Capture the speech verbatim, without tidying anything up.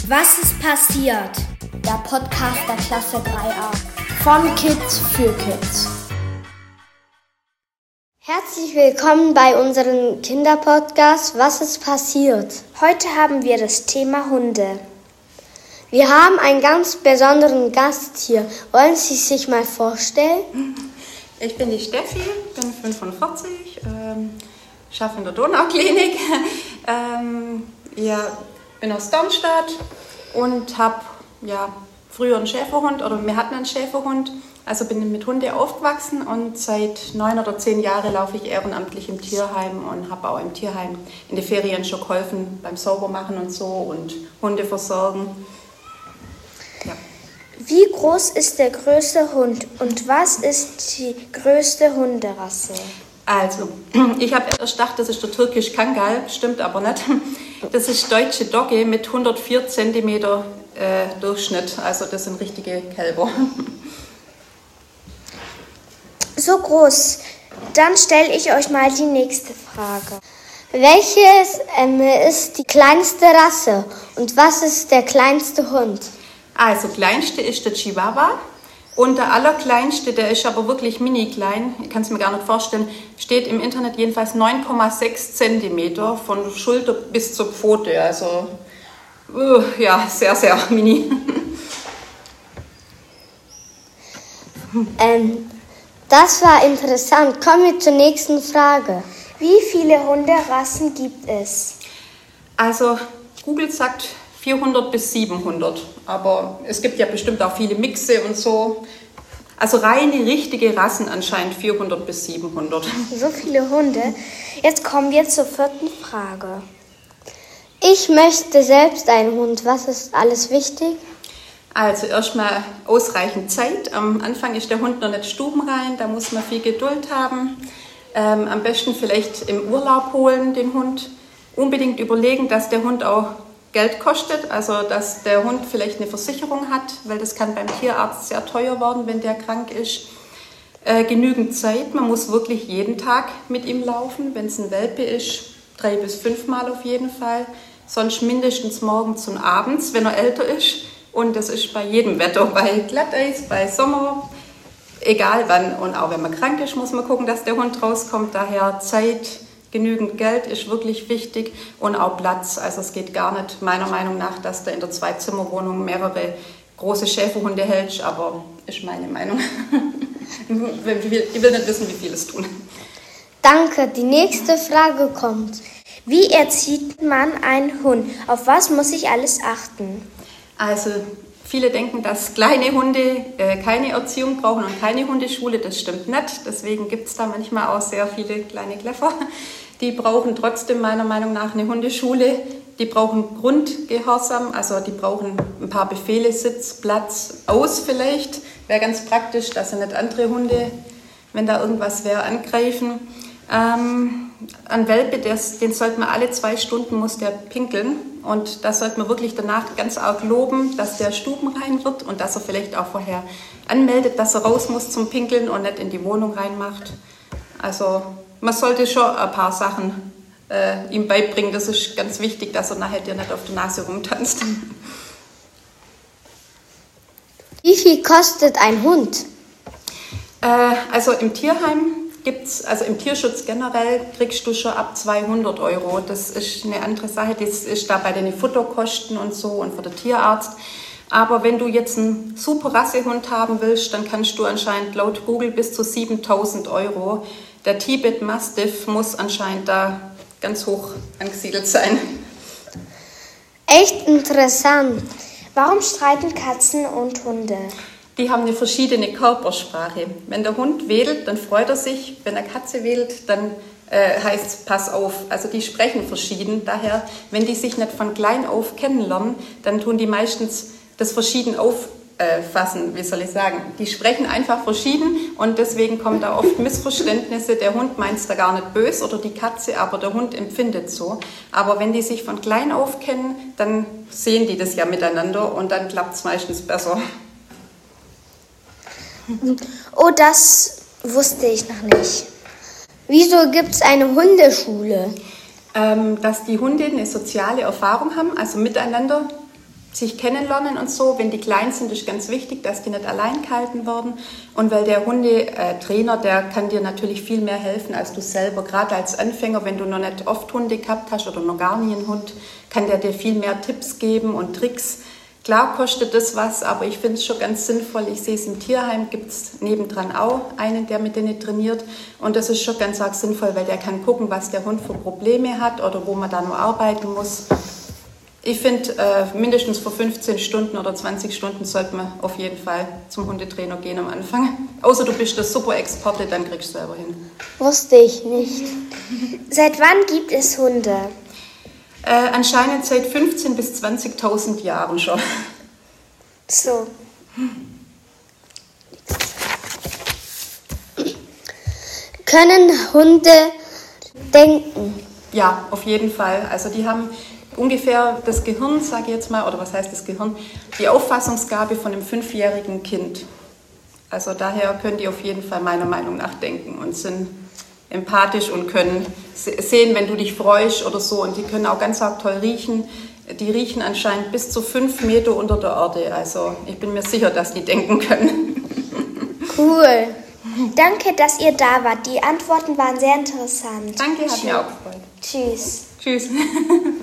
Was ist passiert? Der Podcast der Klasse drei a. Von Kids für Kids. Herzlich willkommen bei unserem Kinderpodcast Was ist passiert? Heute haben wir das Thema Hunde. Wir haben einen ganz besonderen Gast hier. Wollen Sie sich mal vorstellen? Ich bin die Steffi, bin fünfundvierzig, ähm, arbeite in der Donauklinik. ähm, ja, bin aus Darmstadt und habe ja, früher einen Schäferhund, oder wir hatten einen Schäferhund, also bin mit Hunden aufgewachsen und seit neun oder zehn Jahren laufe ich ehrenamtlich im Tierheim und habe auch im Tierheim in den Ferien schon geholfen beim Saubermachen und so und Hunde versorgen. Ja. Wie groß ist der größte Hund und was ist die größte Hunderasse? Also, ich habe erst gedacht, das ist der türkische Kangal, stimmt aber nicht. Das ist deutsche Dogge mit hundertvier Zentimeter äh, Durchschnitt, also das sind richtige Kälber. So groß. Dann stelle ich euch mal die nächste Frage. Welches ähm, ist die kleinste Rasse und was ist der kleinste Hund? Also, kleinste ist der Chihuahua. Und der allerkleinste, der ist aber wirklich mini klein, ich kann es mir gar nicht vorstellen, steht im Internet jedenfalls neun Komma sechs Zentimeter von Schulter bis zur Pfote. Also uh, ja, sehr, sehr mini. ähm, das war interessant. Kommen wir zur nächsten Frage. Wie viele Hunderassen gibt es? Also Google sagt vierhundert bis siebenhundert, aber es gibt ja bestimmt auch viele Mixe und so. Also reine, richtige Rassen anscheinend vierhundert bis siebenhundert. So viele Hunde. Jetzt kommen wir zur vierten Frage. Ich möchte selbst einen Hund. Was ist alles wichtig? Also erstmal ausreichend Zeit. Am Anfang ist der Hund noch nicht stubenrein, da muss man viel Geduld haben. Ähm, am besten vielleicht im Urlaub holen den Hund. Unbedingt überlegen, dass der Hund auch Geld kostet, also dass der Hund vielleicht eine Versicherung hat, weil das kann beim Tierarzt sehr teuer werden, wenn der krank ist. Äh, genügend Zeit, man muss wirklich jeden Tag mit ihm laufen, wenn es ein Welpe ist, drei bis fünfmal auf jeden Fall, sonst mindestens morgens und abends, wenn er älter ist. Und das ist bei jedem Wetter, bei Glatteis, bei Sommer, egal wann. Und auch wenn man krank ist, muss man gucken, dass der Hund rauskommt. Daher Zeit, genügend Geld ist wirklich wichtig und auch Platz. Also es geht gar nicht, meiner Meinung nach, dass du in der Zwei-Zimmer-Wohnung mehrere große Schäferhunde hältst, aber ist meine Meinung. Ich will nicht wissen, wie viele es tun. Danke, die nächste Frage kommt. Wie erzieht man einen Hund? Auf was muss ich alles achten? Also viele denken, dass kleine Hunde äh, keine Erziehung brauchen und keine Hundeschule. Das stimmt nicht. Deswegen gibt es da manchmal auch sehr viele kleine Kleffer. Die brauchen trotzdem meiner Meinung nach eine Hundeschule. Die brauchen Grundgehorsam, also die brauchen ein paar Befehle, Sitz, Platz, aus vielleicht. Wäre ganz praktisch, dass sie nicht andere Hunde, wenn da irgendwas wäre, angreifen. Ähm, ein Welpe, des, den sollte man alle zwei Stunden muss der pinkeln. Und da sollte man wirklich danach ganz arg loben, dass der stubenrein wird und dass er vielleicht auch vorher anmeldet, dass er raus muss zum Pinkeln und nicht in die Wohnung reinmacht. Also man sollte schon ein paar Sachen äh, ihm beibringen. Das ist ganz wichtig, dass er nachher dir nicht auf der Nase rumtanzt. Wie viel kostet ein Hund? Äh, also im Tierheim gibt's, also im Tierschutz generell kriegst du schon ab zweihundert Euro. Das ist eine andere Sache, das ist da bei den Futterkosten und so und für den Tierarzt. Aber wenn du jetzt einen super Rassehund haben willst, dann kannst du anscheinend laut Google bis zu siebentausend Euro. Der Tibet Mastiff muss anscheinend da ganz hoch angesiedelt sein. Echt interessant. Warum streiten Katzen und Hunde? Die haben eine verschiedene Körpersprache. Wenn der Hund wedelt, dann freut er sich. Wenn eine Katze wedelt, dann äh, heißt es, pass auf. Also die sprechen verschieden. Daher, wenn die sich nicht von klein auf kennenlernen, dann tun die meistens das verschieden auffassen, wie soll ich sagen. Die sprechen einfach verschieden und deswegen kommen da oft Missverständnisse. Der Hund meint es da gar nicht böse oder die Katze, aber der Hund empfindet so. Aber wenn die sich von klein auf kennen, dann sehen die das ja miteinander und dann klappt es meistens besser. Oh, das wusste ich noch nicht. Wieso gibt es eine Hundeschule? Ähm, dass die Hunde eine soziale Erfahrung haben, also miteinander sich kennenlernen und so. Wenn die klein sind, ist ganz wichtig, dass die nicht allein gehalten werden. Und weil der Hundetrainer, der kann dir natürlich viel mehr helfen als du selber. Gerade als Anfänger, wenn du noch nicht oft Hunde gehabt hast oder noch gar nie einen Hund, kann der dir viel mehr Tipps geben und Tricks. Klar kostet das was, aber ich finde es schon ganz sinnvoll. Ich sehe es im Tierheim, gibt es nebendran auch einen, der mit denen trainiert. Und das ist schon ganz arg sinnvoll, weil der kann gucken, was der Hund für Probleme hat oder wo man da noch arbeiten muss. Ich finde, äh, mindestens für fünfzehn Stunden oder zwanzig Stunden sollte man auf jeden Fall zum Hundetrainer gehen am Anfang. Außer du bist der Super-Experte, dann kriegst du selber hin. Wusste ich nicht. Seit wann gibt es Hunde? Äh, anscheinend seit fünfzehntausend bis zwanzigtausend Jahren schon. So. Können Hunde denken? Ja, auf jeden Fall. Also die haben ungefähr das Gehirn, sage ich jetzt mal, oder was heißt das Gehirn, die Auffassungsgabe von einem fünfjährigen Kind. Also daher können die auf jeden Fall meiner Meinung nach denken und sind empathisch und können sehen, wenn du dich freust oder so. Und die können auch ganz arg toll riechen. Die riechen anscheinend bis zu fünf Meter unter der Erde. Also ich bin mir sicher, dass die denken können. Cool. Danke, dass ihr da wart. Die Antworten waren sehr interessant. Danke, hat mir auch gefreut. Tschüss. Tschüss.